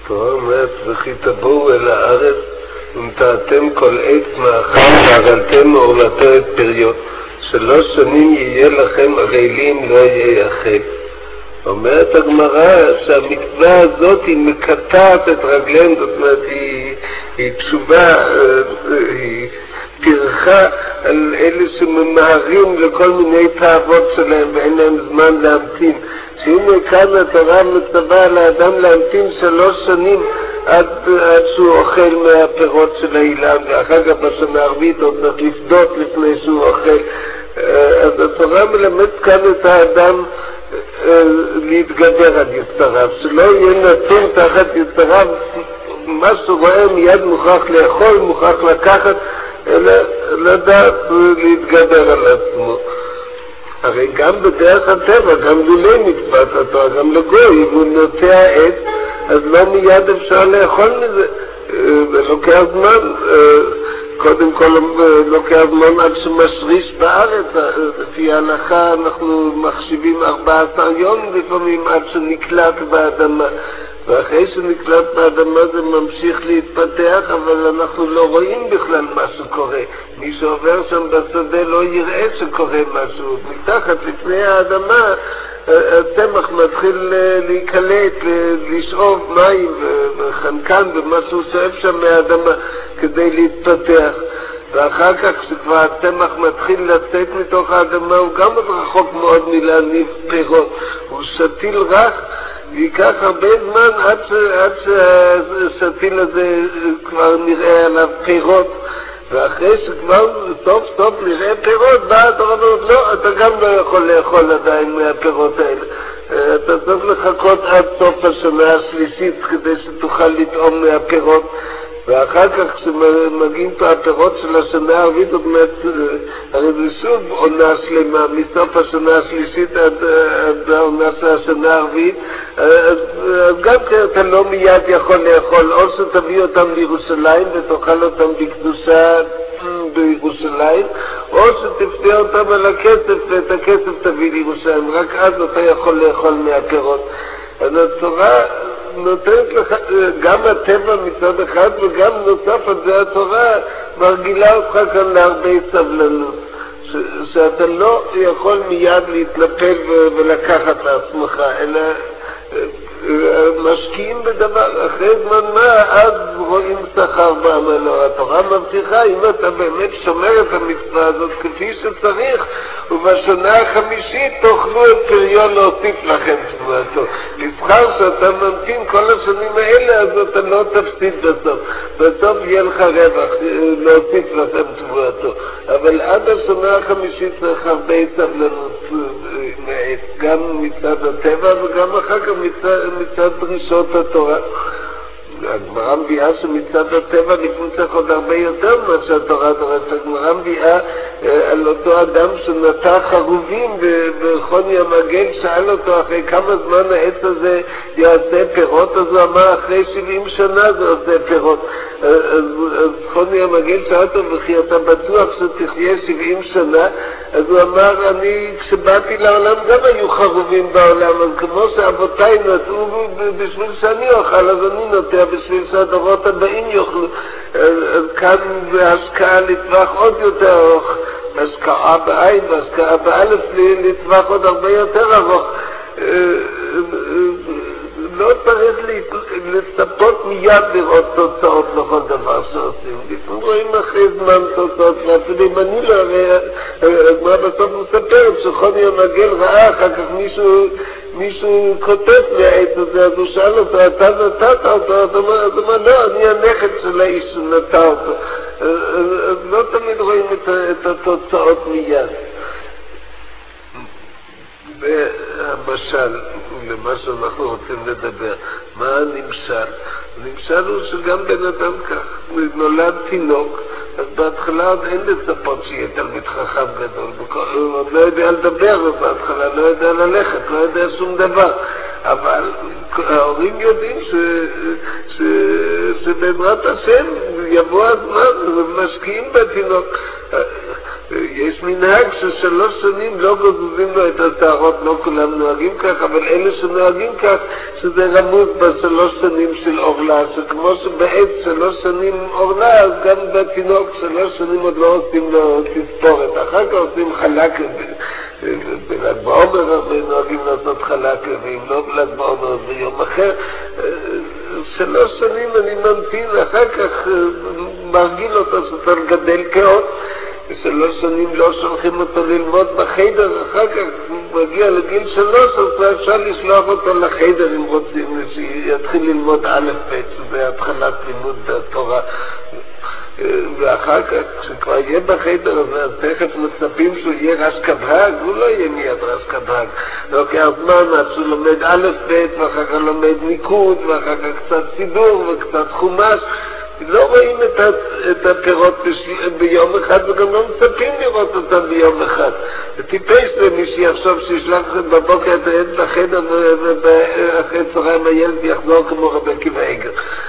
התורה אומרת, וכי תבואו אל הארץ ונטעתם כל עץ מאכל ואכלתם מעורלתו את פריו, 3 שנים יהיה לכם ערלים לא יהיה יחל. אומרת הגמרא שהמצווה הזאת היא מקטעת את רגליהם, זאת אומרת היא תשובה, היא פרחה על אלה שממהרים לכל מיני תאוות שלהם ואין להם זמן להמתין. שהנה כאן התורה מצווה על האדם להמתין 3 שנים עד שהוא אוכל מהפירות של האילן, ואחר כך בשנה הרביעית עוד צריך לפדות לפני שהוא אוכל. אז התורה מלמדת כאן את האדם להתגבר על יצריו, שלא יהיה נתון תחת יצריו, מה שרואה מיד מוכרח לאכול, מוכרח לקחת, אלא לדעת להתגבר על עצמו. הרי גם בדרך הטבע, גם לולי מצוות התורה, גם לגוי, אם הוא נוטע עץ, אז לא מיד אפשר לאכול מזה. זה לוקח זמן, קודם כל לוקח זמן עד שמשריש בארץ. לפי ההלכה אנחנו מחשיבים 14 יום לפעמים עד שנקלט באדמה, ואחרי שנקלט באדמה זה ממשיך להתפתח, אבל אנחנו לא רואים בכלל מה שקורה. מי שעובר שם בשדה לא יראה שקורה משהו. מתחת לפני האדמה הצמח מתחיל להיקלט, לשאוב מים וחנקן ומה שהוא שואב שם מהאדמה כדי להתפתח. ואחר כך כשכבר הצמח מתחיל לצאת מתוך האדמה הוא גם רחוק מאוד מלהניב פירות, הוא שתיל רך, ייקח הרבה זמן עד שהשתיל הזה כבר נראה עליו פירות, ואחרי שכבר סוף סוף נראה פירות בא התורה ואומרת לא, אתה גם לא יכול לאכול עדיין מהפירות האלה, אתה צריך לחכות עד סוף השנה השלישית כדי שתוכל לטעום מהפירות. ואחר כך כשמגיעים פה הפירות של השנה הרביעית, זאת אומרת, הרי זה שוב עונה שלמה, מסוף השנה השלישית עד העונה של השנה הרביעית, אז גם כן אתה לא מיד יכול לאכול, או שתביא אותם לירושלים ותאכל אותם בקדושה בירושלים, או שתפתיע אותם על הכסף ואת הכסף תביא לירושלים, רק אז אתה יכול לאכול מהפירות. אז התורה נותנת לך, גם הטבע מצד אחד וגם נוסף על זה התורה מרגילה אותך כאן להרבה סבלנות, שאתה לא יכול מיד להתנפל ולקחת לעצמך, אלא משקיעים בדבר, אחרי זמן מה אז רואים שכר בעמלו. התורה מבטיחה, אם אתה באמת שומר את המצווה הזאת כפי שצריך, ובשנה החמישית תאכלו את פריון להוסיף לכם תבואתו. לבחר שאתה ממתין כל השנים האלה, אז אתה לא תפסיד בסוף. בסוף יהיה לך רווח להוסיף לכם תבואתו. אבל עד השנה החמישית צריך הרבה סבלנות, גם מצד הטבע וגם אחר כך מצד דרישות התורה. הגמרא מביאה שמצד הטבע לפעמים צריך עוד הרבה יותר מה שהתורה דורשת. הגמרא מביאה על אותו אדם שנטע חרובים בחוני המגן, שאל אותו אחרי כמה זמן העץ הזה יעשה פירות, אז הוא אמר אחרי 70 שנה זה עושה פירות. אז חוני המגן שאל אותו, וכי אתה בטוח שתחיה 70 שנה? אז הוא אמר, אני כשבאתי לעולם גם היו חרובים בעולם, אז כמו שאבותיי נטעו בשביל שאני אוכל, אז אני נוטע בשביל שהדורות הבאים יאכלו. אז כאן זה השקעה לטווח עוד יותר ארוך, השקעה בעין והשקעה באלף לטווח עוד הרבה יותר ארוך. לא צריך לצפות מיד לראות תוצאות לכל דבר שעושים. לפעמים רואים אחרי זמן תוצאות, ואפילו אם אני לא הגמרא בסוף מספרת שחוני המגן ראה אחר כך מישהו כותב מהעץ הזה, אז הוא שאל אותו, אתה נטעת אותו? אז הוא אמר, לא, אני הנכד של האיש שנטע אותו. אז לא תמיד רואים את התוצאות מיד. והמשל, למה שאנחנו רוצים לדבר, מה הנמשל? הנמשל הוא שגם בן אדם כך, נולד תינוק, אז בהתחלה עוד אין לצפות שיהיה תלמיד חכם גדול, הוא עוד לא יודע לדבר בהתחלה, לא יודע ללכת, לא יודע שום דבר, אבל ההורים יודעים שבעזרת השם יבוא הזמן ומשקיעים בתינוק. יש מנהג ששלוש שנים לא גוזבים לו את הטהרות, לא כולם נוהגים כך, אבל אלה שנוהגים כך, שזה רמוז בשלוש שנים של אורלה, שכמו שבעת 3 שנים אורלה, אז גם בתינוק 3 שנים עוד לא עושים לו תספורת, אחר כך עושים חלק, בל"ג בעומר הרבה נוהגים לעשות חלק, ואם לא בל"ג בעומר ביום אחר, 3 שנים אני ממתין, אחר כך מרגיל אותו שצריך גדל כאות, 3 שנים לא שולחים אותו ללמוד בחדר, אחר כך הוא מגיע לגיל 3, אז אפשר לשלוח אותו לחדר אם רוצים, שיתחיל ללמוד א' ב', שזה התחלת לימוד התורה. ואחר כך, כשכבר יהיה בחדר הזה, אז תכף מצפים שהוא יהיה רש כבהג, הוא לא יהיה מיד רש כבהג. לוקח זמן עד שהוא לומד א' ב', ואחר כך לומד ניקוד, ואחר כך קצת סידור וקצת חומש. לא רואים את הפירות ביום אחד, וגם לא מצפים לראות אותם ביום אחד. טיפש למי שיחשוב שישלח בבוקר את הילד לחדר, ואחרי צהריים הילד יחזור כמו רבי עקיבא איגר.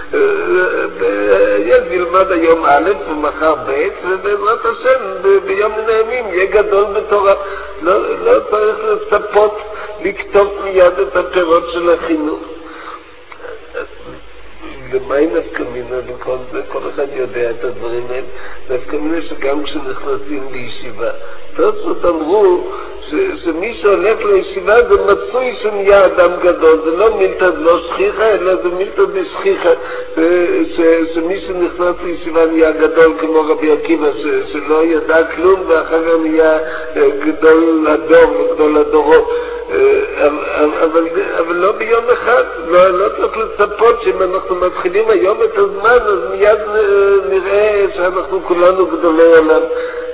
הילד ילמד היום א' ומחר ב', ובעזרת השם ביום מן הימים יהיה גדול בתורה. לא צריך לצפות לכתוב מיד את הפירות של החינוך. ומהי נפקמינה בכל זה? כל אחד יודע את הדברים האלה. נפקמינה שגם כשנכנסים לישיבה. תוספות אמרו שמי שהולך לישיבה זה מצוי שנהיה אדם גדול. זה לא מילתא לא שכיחה, אלא זה מילתא דשכיחה. שמי שנכנס לישיבה נהיה גדול כמו רבי עקיבא, שלא ידע כלום ואחר כך נהיה גדול הדור וגדול הדורות. אבל לא ביום אחד, לא צריך לצפות שאם אנחנו מתחילים היום את הזמן, אז מיד נראה שאנחנו כולנו גדולי עולם.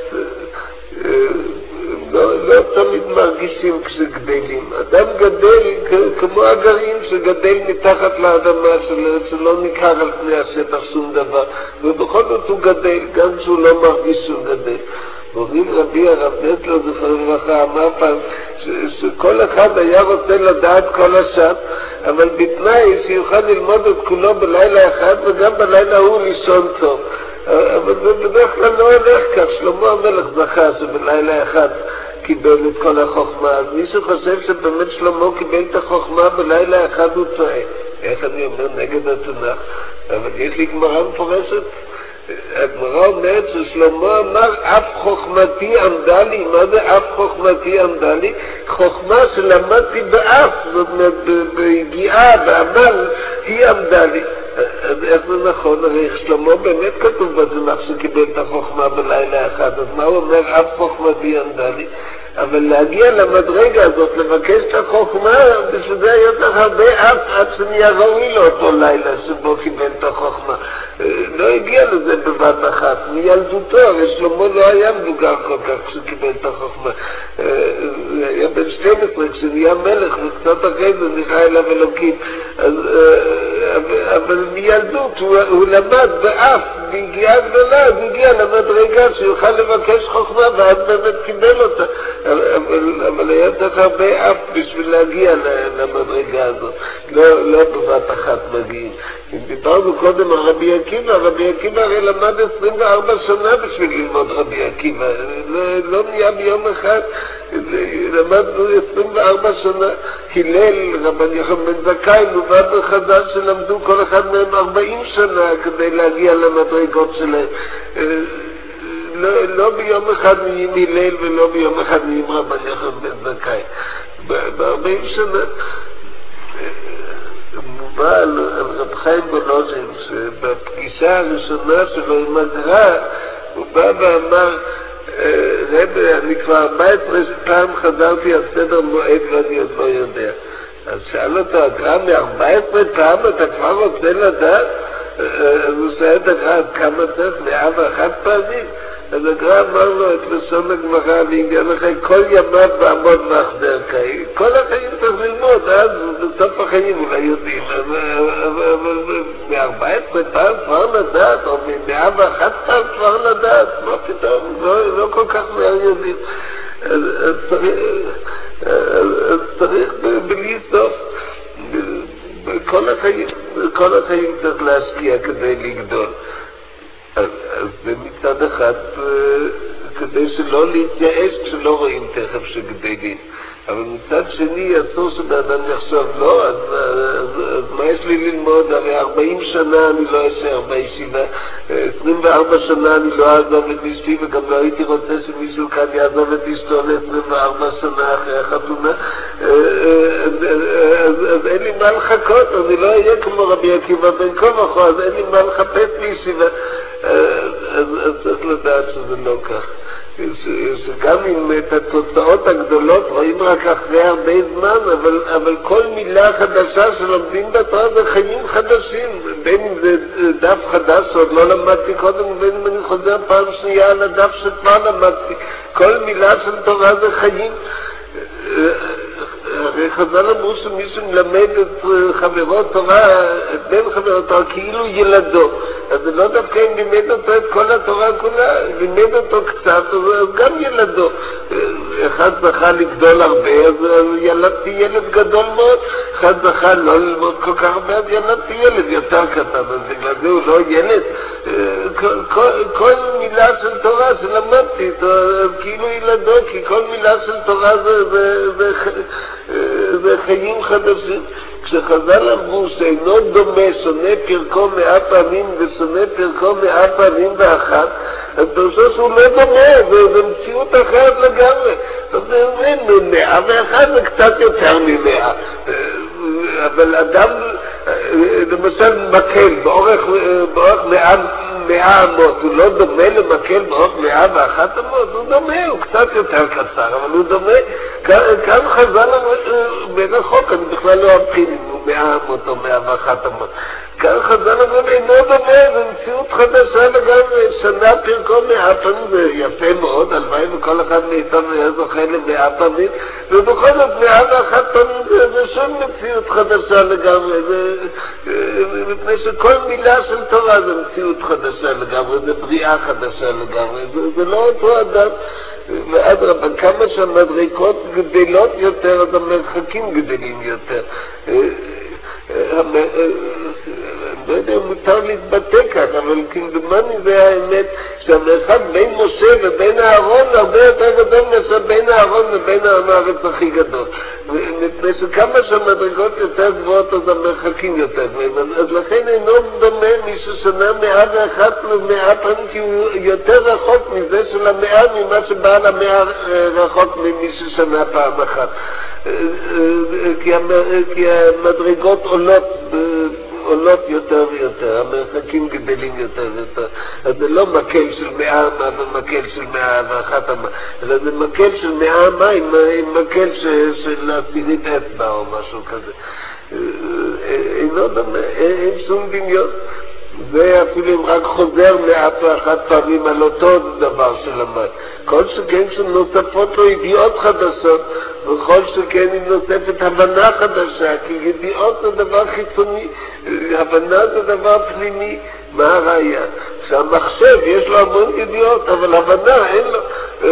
לא תמיד מרגישים כשגדלים. אדם גדל כמו הגרעין שגדל מתחת לאדמה, שלא ניכר על פני השטח שום דבר, ובכל זאת הוא גדל, גם שהוא לא מרגיש שהוא גדל. אומרים רבי הרב נטלר זכר לברכה אמר פעם שכל אחד היה רוצה לדעת כל השם, אבל בתנאי שיוכל ללמוד את כולו בלילה אחד וגם בלילה הוא לישון טוב. אבל זה בדרך כלל לא הולך כך. שלמה המלך זכה שבלילה אחד קיבל את כל החוכמה, אז מי שחושב שבאמת שלמה קיבל את החוכמה בלילה אחד הוא טועה. איך אני אומר נגד התנ"ך? אבל יש לי גמרא מפורשת. הגמרא אומרת ששלמה אמר אף חוכמתי עמדה לי. מה זה אף חוכמתי עמדה לי? חוכמה שלמדתי באף, זאת אומרת בהגיעה, בעמל, היא עמדה לי. אז איך זה נכון? הרי שלמה באמת כתוב בתנ"ך שקיבל את החוכמה בלילה אחד, אז מה הוא אומר אף חוכמתי עמדה לי? אבל להגיע למדרגה הזאת, לבקש את החוכמה, בשביל זה היה צריך הרבה אף עד שנהיה ראוי לו אותו לילה שבו קיבל את החוכמה. לא הגיע לזה בבת אחת. מילדותו, הרי שלמה לא היה מבוגר כל כך כשקיבל את החוכמה. היה בן 12 כשנהיה מלך, וקצת אחרי זה נראה אליו אלוקים. אבל מילדות הוא למד באף, בהגיעה גדולה, אז הגיע למדרגה שיוכל לבקש חוכמה, ואז באמת קיבל אותה. אבל היה צריך הרבה אף בשביל להגיע למדרגה הזאת. לא בבת אחת מגיעים. אם דיברנו קודם על רבי עקיבא, רבי עקיבא הרי למד 24 שנה בשביל ללמוד רבי עקיבא. לא נהיה ביום אחד, למדנו 24 שנה. הלל, רבן יוחנן בן זכאי, נובע בחז"ל שלמדו כל אחד מהם 40 שנה כדי להגיע למדרגות שלהם. לא ביום אחד נהיים הלל ולא ביום אחד נהיים רבן יוחנן בן זכאי. ב-40 שנה. מובא על רב חיים בולוז'ין, שבפגישה הראשונה שלו עם הגר"א, הוא בא ואמר, רבי, אני כבר 14 פעם חזרתי על סדר מועד ואני עוד לא יודע. אז שאל אותו הגר"א, מ-14 פעם אתה כבר רוצה לדעת? אז הוא שאל את הגר"א, כמה צריך? 101 פעמים? אז הגר"א אמר לו את לשון הגמרא, והגיע לכם כל ימיו בעמוד מחדר קאי. כל החיים צריך ללמוד, אז בסוף החיים אולי יודעים. אבל מ-14 פעם כבר לדעת, או מ-101 פעם כבר לדעת, מה פתאום? לא כל כך מהר יודעים. אז צריך בלי סוף. כל החיים צריך להשקיע כדי לגדול. אז מצד אחד כדי שלא להתייאש כשלא רואים תכף שגדלים. אבל מצד שני אסור שבאדם יחשוב לא, אז מה יש לי ללמוד? הרי 40 שנה אני לא אשאר בישיבה, 24 שנה אני לא אעזוב את אשתי, וגם לא הייתי רוצה שמישהו כאן יעזוב את אשתו ל-24 שנה אחרי החתונה. אז אין לי מה לחכות, אני לא אהיה כמו רבי עקיבא בן קורח, אז אין לי מה לחפש בישיבה. אז צריך לדעת שזה לא כך. שגם אם את התוצאות הגדולות רואים רק אחרי הרבה זמן, אבל כל מילה חדשה שלומדים בתורה זה חיים חדשים, בין אם זה דף חדש שעוד לא למדתי קודם, בין אם אני חוזר פעם שנייה על הדף שכבר למדתי, כל מילה של תורה זה חיים. הרי חז"ל אמרו שמישהו מלמד את חברו תורה, את בן חברו תורה, כאילו ילדו. אז זה לא דווקא אם לימד אותו את כל התורה כולה, לימד אותו קצת, אז גם ילדו. אחד זכה לגדול הרבה, אז ילדתי ילד גדול מאוד. אחד זכה לא ללמוד כל כך הרבה, אז ילדתי ילד יותר קטן, אז בגלל זה הוא לא ילד. כל מילה של תורה שלמדתי, כאילו ילדו, כי כל מילה של תורה זה חיים חדשים. כשחז"ל אמרו שאינו דומה, שונא פרקו 100 פעמים ושונא פרקו 100 פעמים ואחת, אז פרשו שהוא לא דומה, זה מציאות אחרת לגמרי. אז זה 101 זה קצת יותר מ100. אבל אדם, למשל מקל, באורך 100 אמות, הוא לא דומה למקל באורך 101 אמות, הוא דומה, הוא קצת יותר קצר, אבל הוא דומה. כאן חז"ל מרחוק, אני בכלל לא אבחין אם הוא 100 אמות או 101 אמות. כאן חז"ל אינו דומה, זה מציאות חדשה לגמרי, שנה פרקו 100 פעמים, זה יפה מאוד, הלוואי וכל אחד מאיתנו היה זוכה ל100 פעמים, ובכל זאת 101 פעמים זה שום מציאות חדשה לגמרי, מפני שכל מילה של תורה זה מציאות חדשה לגמרי, זה בריאה חדשה לגמרי, זה לא אותו אדם. ואדרבה, כמה שהמדרגות גדלות יותר, אז המרחקים גדלים יותר. לא יודע, מותר להתבטא כך, אבל כמדומני זה האמת שהמרחק בין משה ובין אהרון הרבה יותר גדול מאשר בין אהרון ובין העם הארץ הכי גדול. מפני שכמה שהמדרגות יותר גבוהות, אז המרחקים יותר גבוהים. אז לכן אינו דומה מי ששנה 101 ל100 פעמים, כי הוא יותר רחוק מזה של 100 ממה שבעל 100 רחוק ממי ששנה פעם אחת. כי המדרגות עולות יותר ויותר, המרחקים גדלים יותר ויותר. אז זה לא מקל של 100 אמה ומקל של 101 אמה, אלא זה מקל של 100 אמה עם מקל של עשירית אצבע או משהו כזה. אינו דומה, אין שום דמיון. זה אפילו אם רק חוזר 101 פעמים על אותו דבר שלמד. כל שכן שנוספות לו ידיעות חדשות, וכל שכן אם נוספת הבנה חדשה, כי ידיעות זה דבר חיצוני, הבנה זה דבר פנימי. מה הראיה? שהמחשב יש לו המון ידיעות, אבל הבנה אין לו.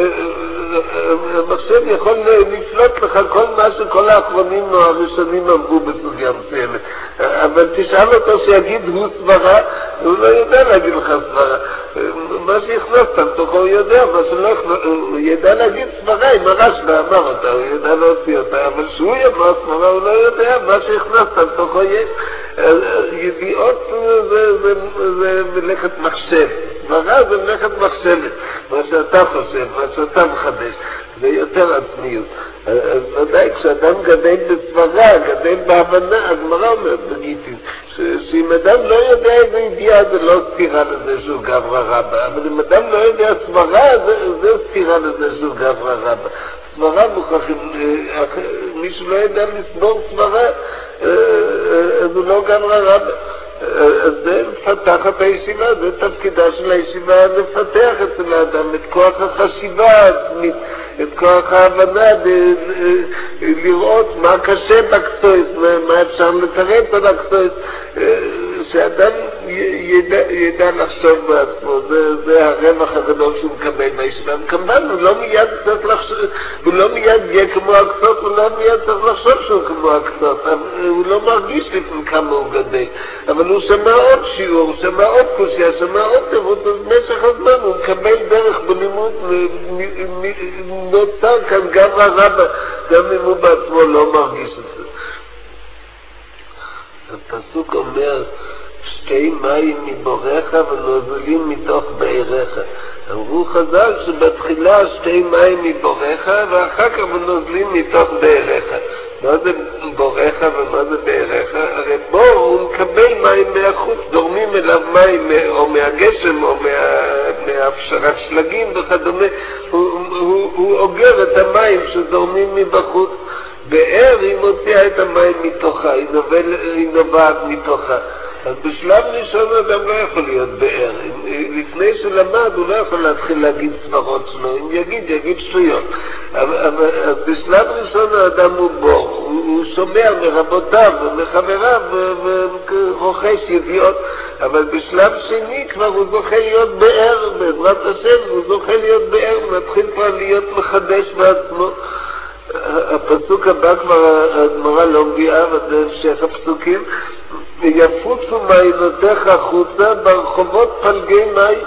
המחשב יכול לפלוט לך כל מה שכל האחרונים או הראשונים אמרו בסוגיה מסוימת. אבל תשאל אותו שיגיד הוא סברה, הוא לא יודע להגיד לך סברה. מה שהכנסת תוכו הוא יודע, מה שלא הוא ידע להגיד סברה, אם הרשב"א אמר אותה, הוא ידע להוציא אותה, אבל שהוא יאמר סברה הוא לא יודע, מה שהכנסת תוכו יש. ידיעות זה מלאכת מחשב, סברה זה מלאכת מחשבת, מה שאתה חושב, מה שאתה מחדש, זה יותר עצמיות. אז ודאי, כשאדם גדל בסברה, גדל בהבנה, הגמרא אומרת בגיטין, שאם אדם לא יודע איזה ידיעה, זה לא סתירה לזה שהוא גברא רבא, אבל אם אדם לא יודע סברה, זה סתירה לזה שהוא גברא רבא. סברה מוכרחים, מישהו לא יודע לסבור סברה, אז הוא לא גברא רבא. אז זה לפתח את הישיבה, זה תפקידה של הישיבה, לפתח אצל האדם את כוח החשיבה העצמית, את כוח ההבנה, לראות מה קשה בקסויס, מה אפשר לתרץ על הקסויס, שאדם ידע לחשוב בעצמו. זה הרווח הגדול שהוא מקבל מהישיבה. כמובן, הוא לא מיד יהיה כמו הקסות, הוא לא מיד צריך לחשוב שהוא כמו הקסות, הוא לא מרגיש לפני כמה הוא גדל, אבל הוא שמע עוד שיעור, הוא שמע עוד קושיה, שמע עוד תיבות, אז במשך הזמן הוא מקבל דרך בלימוד, נוצר כאן גם הרבה, גם אם הוא בעצמו לא מרגיש את זה. הפסוק אומר, שתי מים מבורך ונוזלים מתוך בעירך. אמרו חז"ל שבתחילה שתי מים מבורך ואחר כך נוזלים מתוך בעירך. מה זה בורך ומה זה בעירך? הרי בור הוא מקבל מים מהחוץ, דורמים אליו מים או מהגשם או מהפשרת שלגים וכדומה, הוא אוגר את המים שדורמים מבחוץ. באר היא מוציאה את המים מתוכה, היא נובעת מתוכה. אז בשלב ראשון אדם לא יכול להיות באר. לפני שלמד הוא לא יכול להתחיל להגיד סברות שלו. אם יגיד שטויות. אבל בשלב ראשון האדם הוא בור. הוא שומע מרבותיו ומחבריו ורוכש ידיעות. אבל בשלב שני כבר הוא זוכה להיות באר. בעזרת השם הוא זוכה להיות באר. הוא מתחיל כבר להיות מחדש בעצמו. הפסוק הבא כבר הגמרא לא מביאה, וזה המשך הפסוקים. יפוצו מעיינותיך החוצה ברחובות פלגי מים.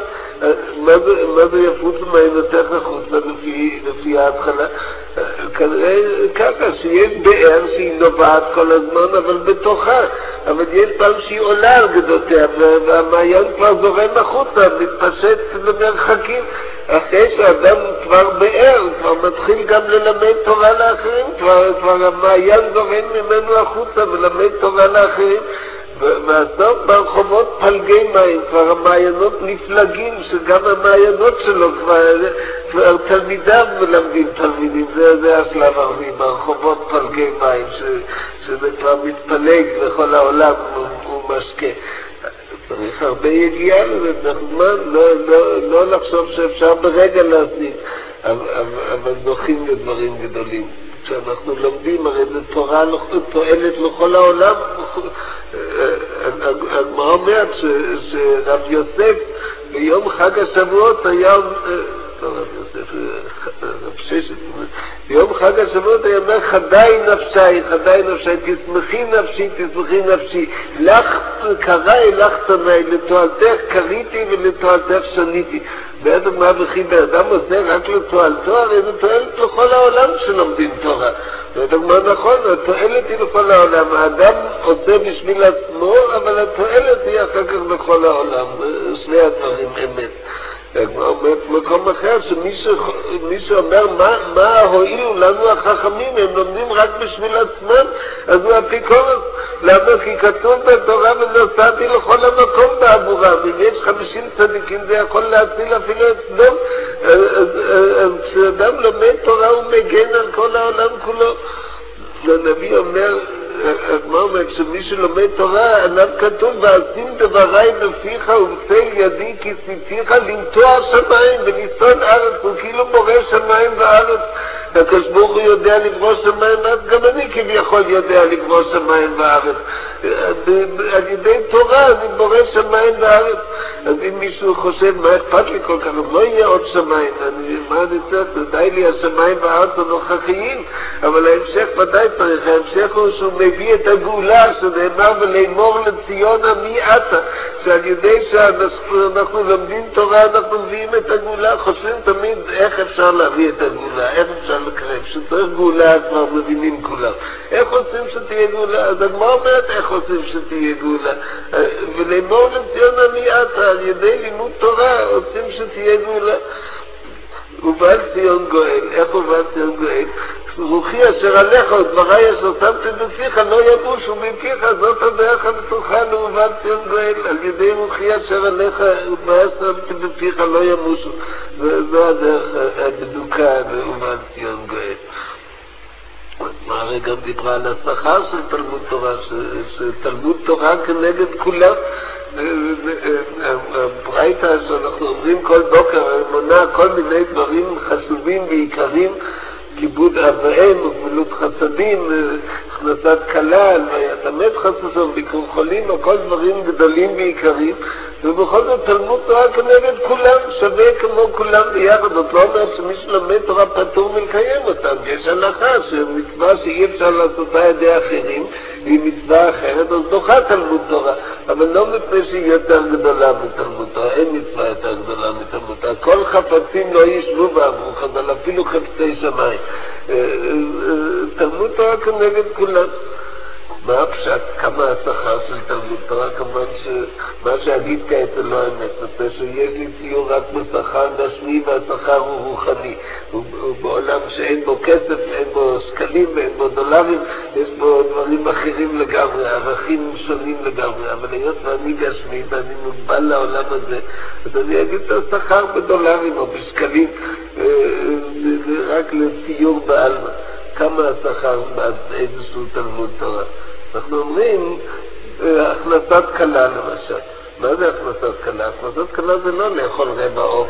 מה זה יפוצו מעיינותיך החוצה לפי ההתחלה? כנראה ככה, שיש באר שהיא נובעת כל הזמן, אבל בתוכה. אבל יש פעם שהיא עולה על גדותיה, והמעיין כבר זורם החוצה, מתפשט במרחקים. אחרי שאדם כבר באר, כבר מתחיל גם ללמד תורה לאחרים, כבר המעיין זורם ממנו החוצה ולמד תורה לאחרים. והסוף ברחובות פלגי מים, כבר המעיינות נפלגים, שגם המעיינות שלו כבר תלמידיו מלמדים תלמידים. זה השלב הרביעי, ברחובות פלגי מים, שזה כבר מתפלג לכל העולם, הוא משקה. צריך הרבה יגיעה לזה, זמן, לא לחשוב שאפשר ברגע להשיג, אבל זוכים לדברים גדולים. כשאנחנו לומדים, הרי זה תורה תועלת לכל העולם. הגמרא אומרת שרב יוסף ביום חג השבועות היה, רב יוסף, רב ששת, ביום חג השבועות היה אומר, חדי נפשי, תשמחי נפשי, לך קראי, לך תנאי, לתועלתך קריתי ולתועלתך שניתי. בעצם מה וכי באדם עושה רק לתועלתו, הרי זה תועלת לכל העולם שלומדים תורה. בעצם מה נכון, התועלת היא לכל העולם. האדם עושה בשביל עצמו, אבל התועלת היא אחר כך לכל העולם. שני הדברים אמת. אומרת מקום אחר, שמי שאומר מה הועילו לנו החכמים, הם לומדים רק בשביל עצמם, אז הוא אפיקורס. למה? כי כתוב בתורה ונסעתי לכל המקום בעבורם. אם יש 50 צדיקים זה יכול להציל אפילו את סדום. אז כשאדם לומד תורה הוא מגן על כל העולם כולו. הנביא אומר, מה אומר, כשמי שלומד תורה, עליו כתוב, ועשים דבריי בפיך ובצל ידי כיסיתיך לנטוע שמיים ולסעוד ארץ. הוא כאילו בורא שמיים וארץ. הקדוש ברוך הוא יודע לברוא שמיים וארץ, גם אני כביכול יודע לברוא שמיים וארץ. על ידי תורה אני בורא שמיים וארץ. אז אם מישהו חושב, מה אכפת לי כל כך, לא יהיה עוד שמיים, מה אני צריך, די לי השמיים והארץ הנוכחיים, אבל ההמשך ודאי צריך. ההמשך הוא שהוא מביא את הגאולה, שנאמר ולאמור לציון מי אתה, שעל ידי שאנחנו לומדים תורה אנחנו מביאים את הגאולה. חושבים תמיד איך אפשר להביא את הגאולה, איך אפשר לקרב, שצריך גאולה כבר מבינים כולם, איך עושים שתהיה גאולה. אז הגמרא אומרת איך עושים שתהיה גאולה, ולאמור לציון מי אתה, על ידי לימוד תורה עושים שתהיה גאולה. ובא ציון גואל. איך ובא ציון גואל? רוחי אשר עליך ודבריי אשר שמתי בפיך לא יבושו מפיך, זאת הדרך הבטוחה ובא ציון גואל. על ידי רוחי אשר עליך ודבריי שמתי בפיך לא יבושו, זו הדרך הבדוקה ובא ציון גואל. מה הרי גם דיברה על השכר של תלמוד תורה, שתלמוד תורה כנגד כולם. הברייתא שאנחנו אומרים כל בוקר מונה כל מיני דברים חשובים ועיקרים, כיבוד אב ואם וגמילות חסדים, הכנסת כלל, ויתמת חססון, ביקור חולים, הכל דברים גדולים ועיקריים, ובכל זאת תלמוד תורה כנגד כולם, שווה כמו כולם ביחד. זאת לא אומרת שמי שלמד תורה פטור מלקיים אותם, יש הלכה שמצווה שאי אפשר לעשותה ידי אחרים, והיא מצווה אחרת, אז דוחה תלמוד תורה, אבל לא מפני שהיא יותר גדולה מתלמוד תורה, אין מצווה יותר גדולה מתלמוד תורה, כל חפצים לא ישבו בעבורך, אבל אפילו חפצי שמיים. תלמוד תורה כנגד כולם. מה הפשט? כמה השכר של תלמוד תורה? כמובן שמה שאגיד כעת זה לא האמת, מפני שיש לי ציור רק בשכר גשמי והשכר הוא רוחני, ובעולם שאין בו כסף, אין בו שקלים ואין בו דולרים, יש בו דברים אחרים לגמרי, ערכים שונים לגמרי, אבל היות ואני גשמי ואני מוגבל לעולם הזה, אז אני אגיד את השכר בדולרים או בשקלים, רק לציור בעלמא. כמה השכר בעד איזשהו תלמוד תורה? אנחנו אומרים הכנסת כלה למשל. מה זה הכנסת כלה? הכנסת כלה זה לא לאכול רבע עוף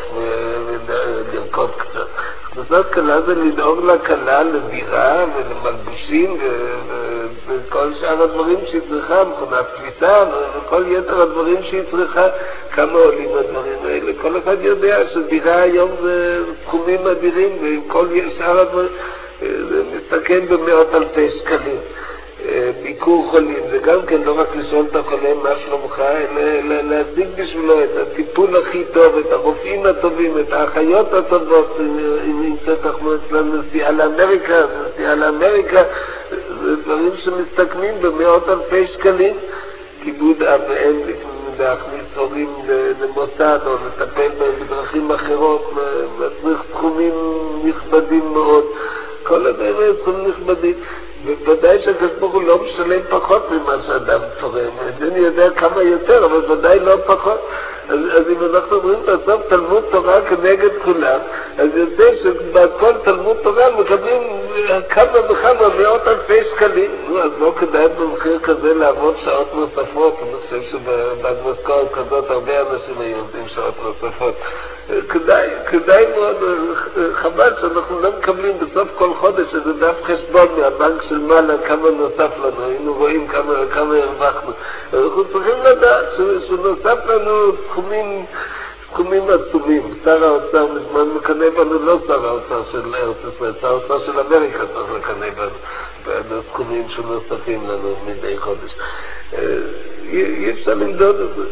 ולרקוד קצת. הכנסת כלה זה לדאוג לכלה לדירה ולמלבושים וכל שאר הדברים שהיא צריכה, מכונת כביסה וכל יתר הדברים שהיא צריכה. כמה עולים הדברים האלה? כל אחד יודע שדירה היום זה סכומים אדירים, וכל שאר הדברים זה מסתכן במאות אלפי שקלים. ביקור חולים, זה גם כן לא רק לשאול את החולה מה שלומך, אלא להשיג בשבילו את הטיפול הכי טוב, את הרופאים הטובים, את האחיות הטובות. אם נמצאת אנחנו אצלנו נסיעה לאמריקה, זה דברים שמסתכמים במאות אלפי שקלים. כיבוד אב ואם, להכניס הורים למוסד או לטפל בהם בדרכים אחרות, מצריך סכומים נכבדים מאוד. כל הדברים סכומים נכבדים, ובוודאי שהכסף הוא לא משלם פחות ממה שאדם תורם. אני יודע כמה יותר, אבל ודאי לא פחות. אז אם אנחנו אומרים בסוף תלמוד תורה כנגד כולם, אז יוצא שבכל תלמוד תורה מקבלים כמה וכמה מאות אלפי שקלים. אז לא כדאי במחיר כזה לעבוד שעות נוספות. אני חושב שבמשכורת כזאת הרבה אנשים היו עובדים שעות נוספות. כדאי מאוד, חבל שאנחנו לא מקבלים בסוף כל חודש איזה דף חשבון מהבנק של מעלה כמה נוסף לנו, היינו רואים כמה הרווחנו. אנחנו צריכים לדעת שנוסף לנו סכומים עצומים. שר האוצר מזמן מקנה בנו, לא שר האוצר של ארץ ישראל, שר האוצר של אמריקה צריך לקנה בנו סכומים שנוספים לנו מדי חודש. אי אפשר למדוד את זה.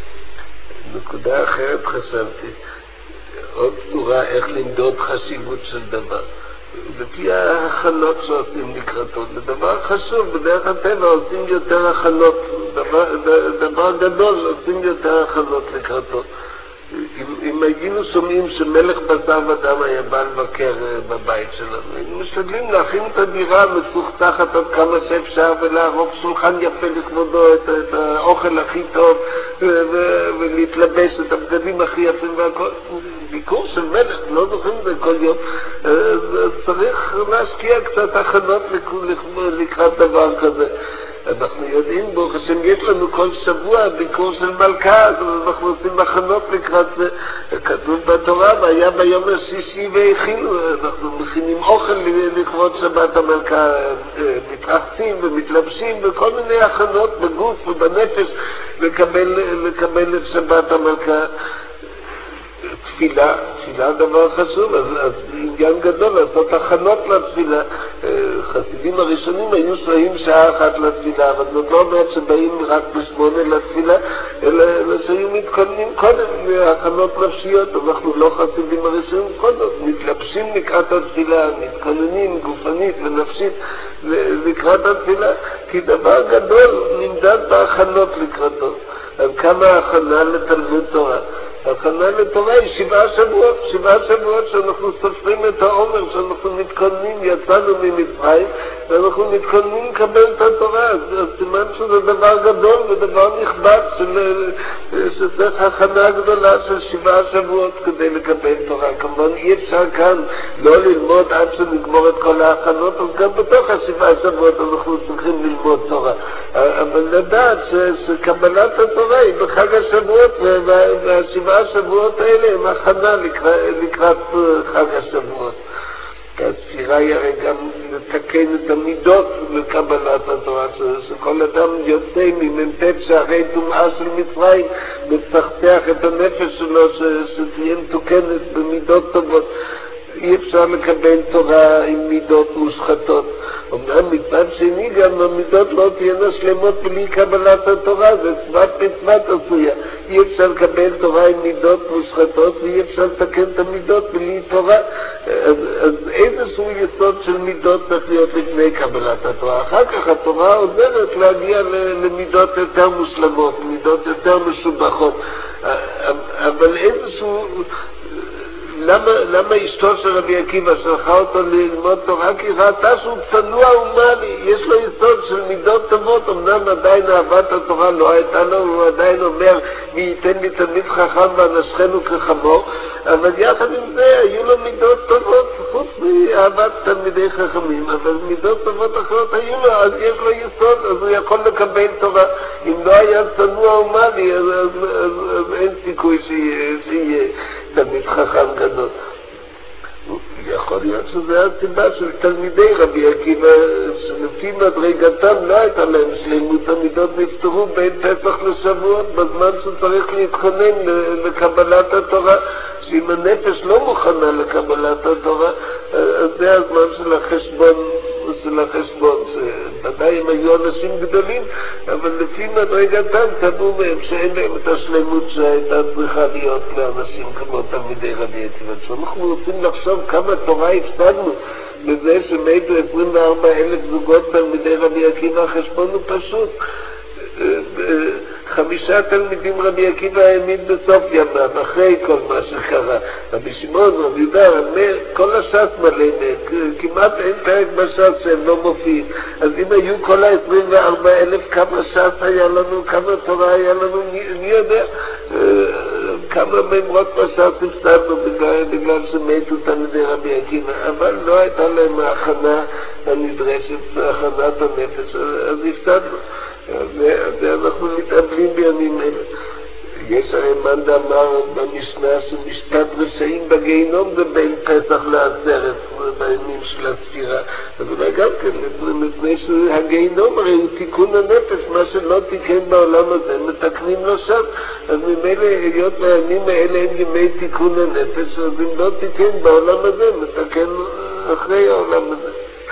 נקודה אחרת חשבתי, עוד צורה איך למדוד חשיבות של דבר. לפי ההכנות שעושים לקראתו, זה דבר חשוב, בדרך הטבע עושים יותר הכנות, דבר גדול עושים יותר הכנות לקראתו. אם היינו שומעים שמלך בשר ודם היה בא לבקר בבית שלנו, היינו משתדלים להכין את הדירה מצוחצחת עד כמה שאפשר ולערוך שולחן יפה לכבודו, את האוכל הכי טוב ולהתלבש את הבגדים הכי יפים והכל. ביקור של מלך, לא זוכרים את זה כל יום, צריך להשקיע קצת הכנות לקראת דבר כזה. אנחנו יודעים, ברוך השם, יש לנו כל שבוע ביקור של מלכה, אז אנחנו עושים הכנות לקראת זה. כתוב בתורה, והיה ביום השישי והכינו, אנחנו מכינים אוכל לכבוד שבת המלכה, מתרחצים ומתלבשים וכל מיני הכנות בגוף ובנפש לקבל את שבת המלכה. תפילה דבר חשוב, אז עניין גדול לעשות הכנות לתפילה. חסידים הראשונים היו שוהים שעה אחת לתפילה, אבל זאת לא אומרת שבאים רק ב8 לתפילה, אלא שהיו מתכוננים קודם להכנות נפשיות. אנחנו לא חסידים הראשונים קודם, מתלבשים לקראת התפילה, מתכוננים גופנית ונפשית לקראת התפילה, כי דבר גדול נמדד בהכנות לקראתו. אז כמה הכנה לתלמוד תורה? הכנה לתורה היא 7 שבועות שאנחנו סופרים את העומר, שאנחנו מתכוננים, יצאנו ממצרים ואנחנו מתכוננים לקבל את התורה. אז סימן שזה דבר גדול ודבר נכבד שצריך הכנה גדולה של 7 שבועות כדי לקבל תורה. כמובן אי אפשר כאן לא ללמוד עד שנגמור את כל ההכנות, אז גם בתוך 7 שבועות אנחנו צריכים ללמוד תורה, אבל לדעת שקבלת התורה היא בחג השבועות, וה7 השבועות האלה הם הכנה לקראת חג השבועות. שהספירה היא הרי גם לתקן את המידות לקבלת התורה, שכל אדם יוצא ממ"ט שערי טומאה של מצרים, מצחצח את הנפש שלו שתהיה מתוקנת במידות טובות. אי אפשר לקבל תורה עם מידות מושחתות. אמנם מצד שני גם המידות לא תהיינה שלמות בלי קבלת התורה, זה צוות מצוות עשויה. אי אפשר לקבל תורה עם מידות מושחתות ואי אפשר לתקן את המידות בלי תורה. אז איזשהו יסוד של מידות צריך להיות לפני קבלת התורה. אחר כך התורה עוזרת להגיע למידות יותר מושלמות, מידות יותר משובחות. אבל איזשהו... למה אשתו של רבי עקיבא שלחה אותו ללמוד תורה? כי ראתה שהוא צנוע ומעלי, יש לו יסוד של מידות טובות. אמנם עדיין אהבת התורה לא הייתה לו, הוא עדיין אומר מי ייתן לי תלמיד חכם ואנשכנו כחמור, אבל יחד עם זה היו לו מידות טובות חוץ מאהבת תלמידי חכמים, אבל מידות טובות אחרות היו לו, אז יש לו יסוד, אז הוא יכול לקבל תורה. אם לא היה צנוע ומעלי אז אין סיכוי שיהיה תלמיד חכם גדול. יכול להיות שזה הסיבה של תלמידי רבי עקיבא, שלפי מדרגתם לא הייתה להם שלמות, המידות נפטרו בין פסח לשבועות, בזמן שצריך להתכונן לקבלת התורה. שאם הנפש לא מוכנה לקבלת התורה, אז זה הזמן של החשבון, שוודאי הם היו אנשים גדולים, אבל לפי מדרגתם קבעו מהם שאין להם את השלמות שהייתה צריכה להיות לאנשים כמו תלמידי רבי עקיבא. כשאנחנו רוצים לחשוב כמה תורה הפסדנו בזה שמתו 24,000 זוגות תלמידי רבי עקיבא, החשבון הוא פשוט. 5 תלמידים רבי עקיבא העמיד בסוף ימיו, אחרי כל מה שקרה. רבי שמעון, רבי יהודה, כל הש"ס מלא, כמעט אין פרק בש"ס שהם לא מופיעים. אז אם היו כל 24,000, כמה ש"ס היה לנו, כמה תורה היה לנו, מי יודע? כמה ממרות בש"ס הפסדנו בגלל שמתו תלמידי רבי עקיבא, אבל לא הייתה להם ההכנה הנדרשת, הכנת הנפש, אז הפסדנו. זה אנחנו מתאבלים בימים אלה. יש הרי מאן דאמר במשנה שמשפט רשעים בגיהינום זה בין פסח לעצרת בימים של הספירה. אז אולי גם כן, מפני שהגיהינום הרי הוא תיקון הנפש, מה שלא תיקן בעולם הזה מתקנים לו שם. אז ממילא היות בימים האלה הם ימי תיקון הנפש, אז אם לא תיקן בעולם הזה מתקן אחרי העולם הזה.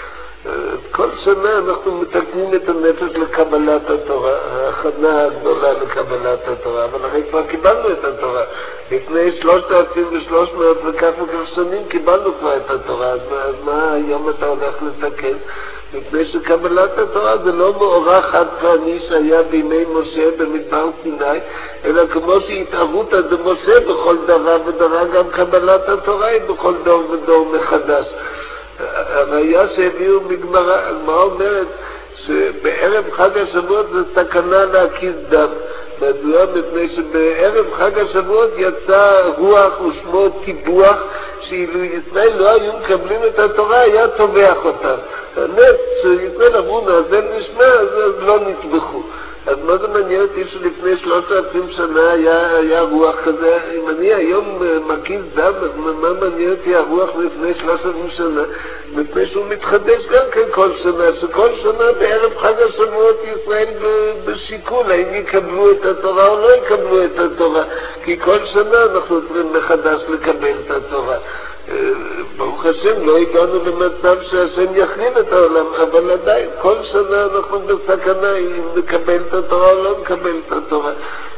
כל שנה אנחנו מתקנים את הנפש לקבלת התורה, ההכנה הגדולה לקבלת התורה, אבל הרי כבר קיבלנו את התורה. לפני 3,300 וכך שנים קיבלנו כבר את התורה, אז מה היום אתה הולך לתקן? לפני שקבלת התורה זה לא מאורע חד פעמי שהיה בימי משה במדבר סיני, אלא כמו שהתערותא דמשה בכל דבר ודבר, גם קבלת התורה היא בכל דור ודור מחדש. הראיה שהביאו מגמרא, הגמרא אומרת שבערב חג השבועות זה סכנה להקיז דם. מדוע? מפני שבערב חג השבועות יצא רוח ושמו טיבוח, שאילו ישראל לא היו מקבלים את התורה היה טובח אותם. הנס שישראל אמרו נאזל נשמע, אז לא נטבחו. אז מה זה מעניין אותי שלפני 3,000 שנה היה רוח כזה? אם אני היום מקיז דם, אז מה מעניין אותי הרוח לפני 3,000 שנה? מפני שהוא מתחדש גם כן כל שנה, שכל שנה בערב חג השבועות ישראל בשיקול, האם יקבלו את התורה או לא יקבלו את התורה, כי כל שנה אנחנו צריכים מחדש לקבל את התורה. ברוך השם לא הגענו למצב שהשם יכריב את העולם, אבל עדיין כל שנה אנחנו בסכנה אם נקבל את התורה או לא נקבל את התורה.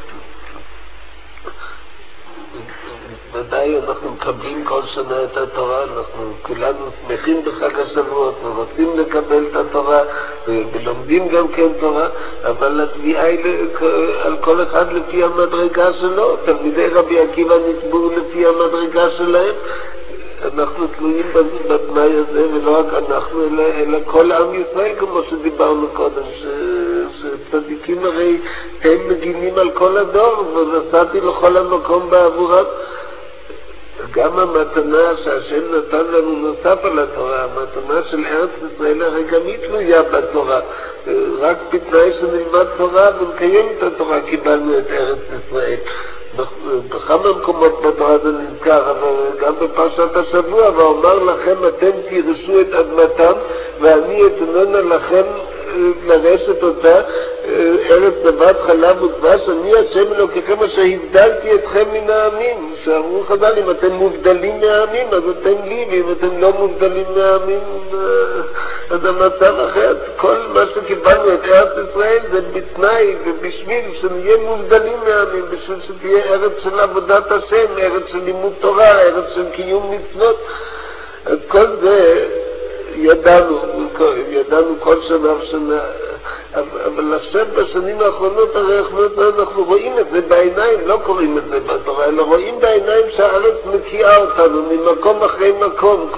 ודאי אנחנו מקבלים כל שנה את התורה, אנחנו כולנו שמחים בחג השבועות ורוצים לקבל את התורה ולומדים גם כן תורה, אבל התביעה היא על כל אחד לפי המדרגה שלו. תלמידי רבי עקיבא נתבעו לפי המדרגה שלהם, אנחנו תלויים בתנאי הזה, ולא רק אנחנו אלא כל עם ישראל, כמו שדיברנו קודם, שצדיקים הרי הם מגינים על כל הדור, ונסעתי לכל המקום בעבורם. גם המתנה שהשם נתן לנו נוסף על התורה, המתנה של ארץ ישראל הרי גם היא תלויה בתורה, רק בתנאי שנלמד תורה ונקיים את התורה קיבלנו את ארץ ישראל. בכמה מקומות בתורה זה נזכר, אבל גם בפרשת השבוע, ואומר לכם אתם תירשו את אדמתם ואני אתננה לכם לרשת אותה, ארץ זבת חלב ודבש, אני השם אלוקיכם אשר הבדלתי אתכם מן העמים. שאמרו חז"ל, אם אתם מובדלים מהעמים אז אתם לי, ואם אתם לא מובדלים מהעמים אז המצב אחר. כל מה שקיבלנו את ארץ ישראל זה בתנאי ובשביל שנהיה מובדלים מהעמים, בשביל שתהיה ארץ של עבודת השם, ארץ של לימוד תורה, ארץ של קיום מצוות. אז כל זה ידענו כל שנה ושנה, אבל עכשיו בשנים האחרונות הרי אנחנו רואים את זה בעיניים, לא קוראים את זה בתורה, אלא רואים בעיניים שהארץ מקיאה אותנו ממקום אחרי מקום.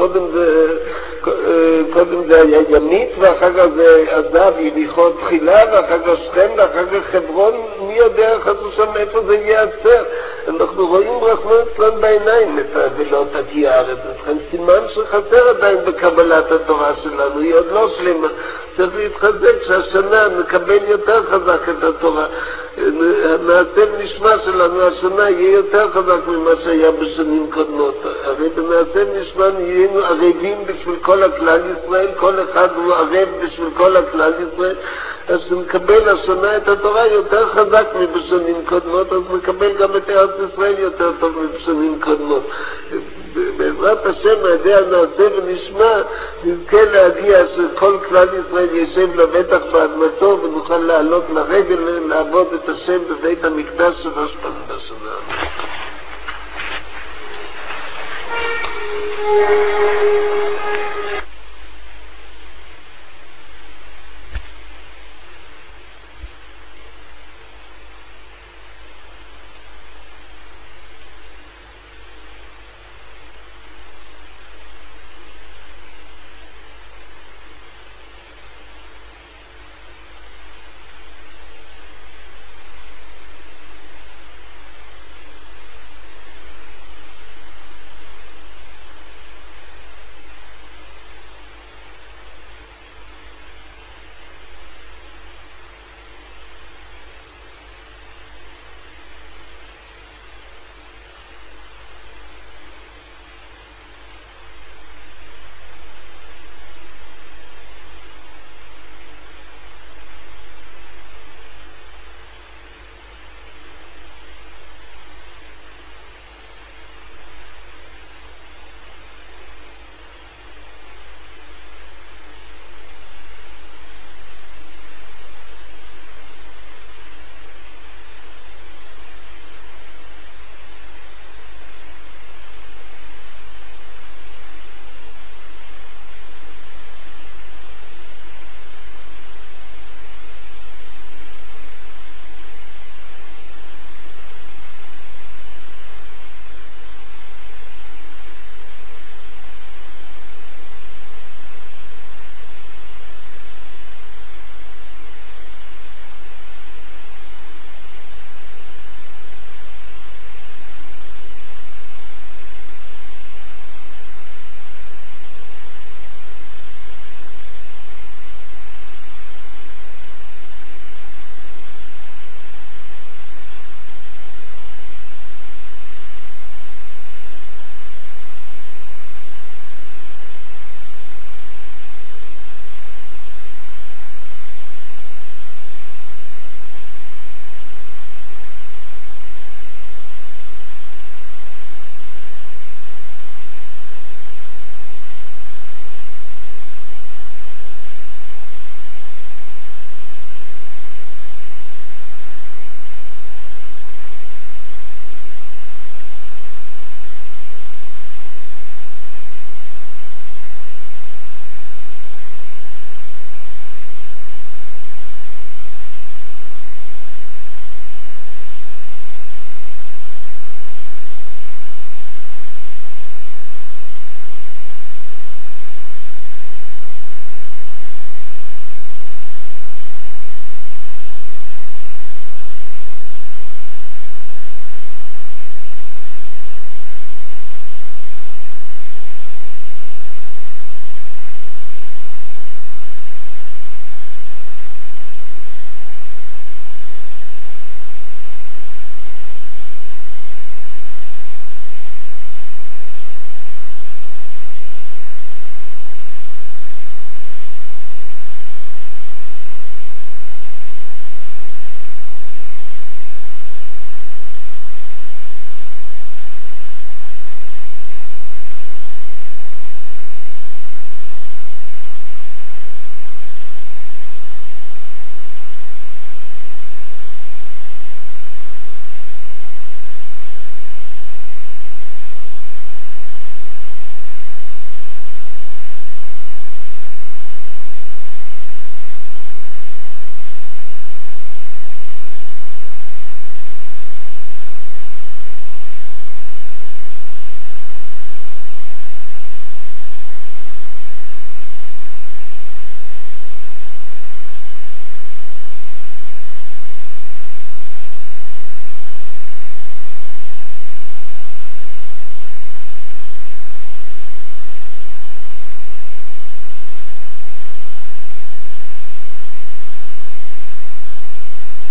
קודם זה היה ימית, ואחר כך זה עזב יריחו תחילה, ואחר כך שכם, ואחר כך חברון, מי יודע חסו שם איפה זה ייעצר. אנחנו רואים רחמנות אצלנו בעיניים את הגלות כי הארץ, לכן סימן שחסר עדיין בקבלת התורה שלנו, היא עוד לא שלמה, צריך להתחזק שהשנה נקבל יותר חזק את התורה, המעשה נשמע שלנו השנה יהיה יותר חזק ממה שהיה בשנים קודמות. הרי במעשה נשמע נהיינו ערבים בשביל כל הכלל ישראל, כל אחד הוא ערב בשביל כל הכלל ישראל, אז נקבל השנה את התורה יותר חזק מבשנים קודמות, אז נקבל גם את ארץ ישראל יותר טוב מבשנים קודמות. בעזרת השם הידע נעשה ונשמע נזכה להגיע שכל כלל ישראל ישב לבטח באדמתו ונוכל לעלות לרגל לעבוד את השם בבית המקדש שלוש פעמים בשנה.